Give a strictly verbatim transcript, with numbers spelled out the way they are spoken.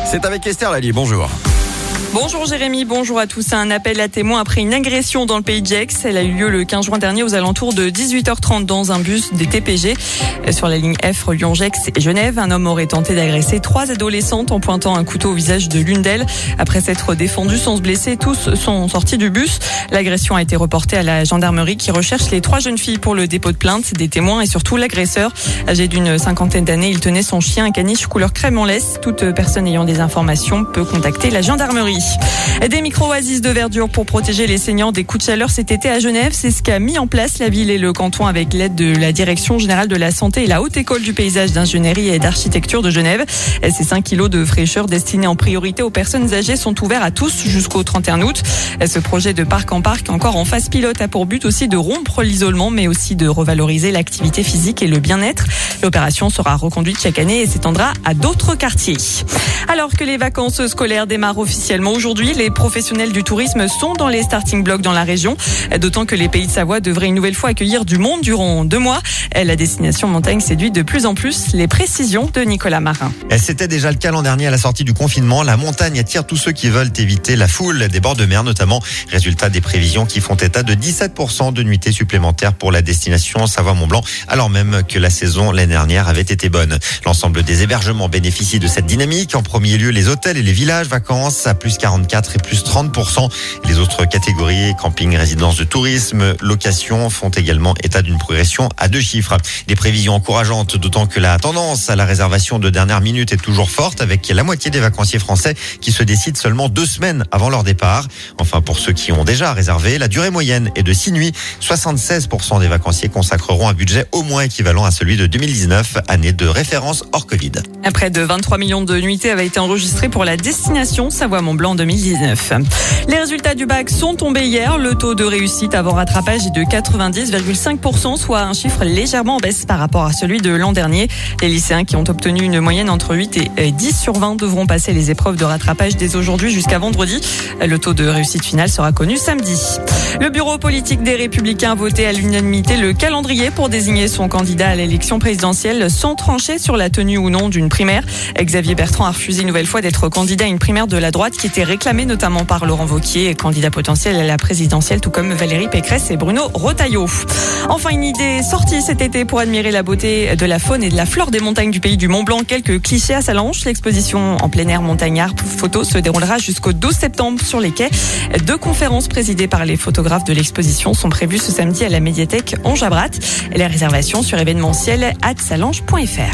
C'est avec Esther Lally, bonjour. Bonjour Jérémy, bonjour à tous. Un appel à témoins après une agression dans le pays de Gex. Elle a eu lieu le quinze juin dernier aux alentours de dix-huit heures trente dans un bus des T P G. Sur la ligne F Lyon-Gex et Genève, un homme aurait tenté d'agresser trois adolescentes en pointant un couteau au visage de l'une d'elles. Après s'être défendues sans se blesser, tous sont sortis du bus. L'agression a été reportée à la gendarmerie qui recherche les trois jeunes filles pour le dépôt de plainte, des témoins et surtout l'agresseur. Âgé d'une cinquantaine d'années, il tenait son chien, un caniche couleur crème en laisse. Toute personne ayant des informations peut contacter la gendarmerie. Des micro-oasis de verdure pour protéger les seniors des coups de chaleur cet été à Genève. C'est ce qu'a mis en place la ville et le canton avec l'aide de la Direction générale de la santé et la Haute École du paysage, d'ingénierie et d'architecture de Genève. Ces cinq kilos de fraîcheur destinés en priorité aux personnes âgées sont ouverts à tous jusqu'au trente et un août. Ce projet de parc en parc, encore en phase pilote, a pour but aussi de rompre l'isolement, mais aussi de revaloriser l'activité physique et le bien-être. L'opération sera reconduite chaque année et s'étendra à d'autres quartiers. Alors que les vacances scolaires démarrent officiellement aujourd'hui, les professionnels du tourisme sont dans les starting blocks dans la région. D'autant que les Pays de Savoie devraient une nouvelle fois accueillir du monde durant deux mois. La destination montagne séduit de plus en plus. Les précisions de Nicolas Marin. C'était déjà le cas l'an dernier à la sortie du confinement. La montagne attire tous ceux qui veulent éviter la foule des bords de mer notamment. Résultat des prévisions qui font état de dix-sept pour cent de nuitées supplémentaires pour la destination Savoie-Mont-Blanc, alors même que la saison l'année dernière avait été bonne. L'ensemble des hébergements bénéficient de cette dynamique. En premier lieu, les hôtels et les villages vacances à plus quarante-quatre et plus trente pour cent. Les autres catégories, camping, résidences de tourisme, location, font également état d'une progression à deux chiffres. Des prévisions encourageantes, d'autant que la tendance à la réservation de dernière minute est toujours forte, avec la moitié des vacanciers français qui se décident seulement deux semaines avant leur départ. Enfin, pour ceux qui ont déjà réservé, la durée moyenne est de six nuits. soixante-seize pour cent des vacanciers consacreront un budget au moins équivalent à celui de deux mille dix-neuf, année de référence hors Covid. Près de vingt-trois millions de nuitées avaient été enregistrées pour la destination Savoie-Mont-Blanc en deux mille dix-neuf. Les résultats du bac sont tombés hier. Le taux de réussite avant rattrapage est de quatre-vingt-dix virgule cinq pour cent, soit un chiffre légèrement en baisse par rapport à celui de l'an dernier. Les lycéens qui ont obtenu une moyenne entre huit et dix sur vingt devront passer les épreuves de rattrapage dès aujourd'hui jusqu'à vendredi. Le taux de réussite finale sera connu samedi. Le bureau politique des Républicains a voté à l'unanimité le calendrier pour désigner son candidat à l'élection présidentielle sans trancher sur la tenue ou non d'une primaire. Xavier Bertrand a refusé une nouvelle fois d'être candidat à une primaire de la droite qui était réclamée notamment par Laurent Wauquiez, candidat potentiel à la présidentielle, tout comme Valérie Pécresse et Bruno Retailleau. Enfin, une idée sortie cet été pour admirer la beauté de la faune et de la flore des montagnes du pays du Mont-Blanc. Quelques clichés à Sallanches. L'exposition en plein air montagnard photo se déroulera jusqu'au douze septembre sur les quais. Deux conférences présidées par les photographes de l'exposition sont prévues ce samedi à la médiathèque Ange-Abrat. Les réservations sur événementiel arobase sallanches point f r.